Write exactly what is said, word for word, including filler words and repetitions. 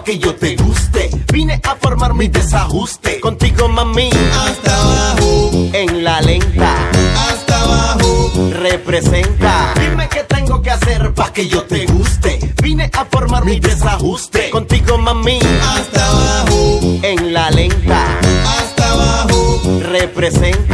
que yo te guste. Vine a formar mi desajuste. Contigo, mami, hasta abajo, en la lenta, hasta abajo. representa. Dime qué tengo que hacer pa' que yo te guste. Vine a formar mi desajuste. Contigo, mami, hasta abajo, en la lenta, hasta abajo. representa.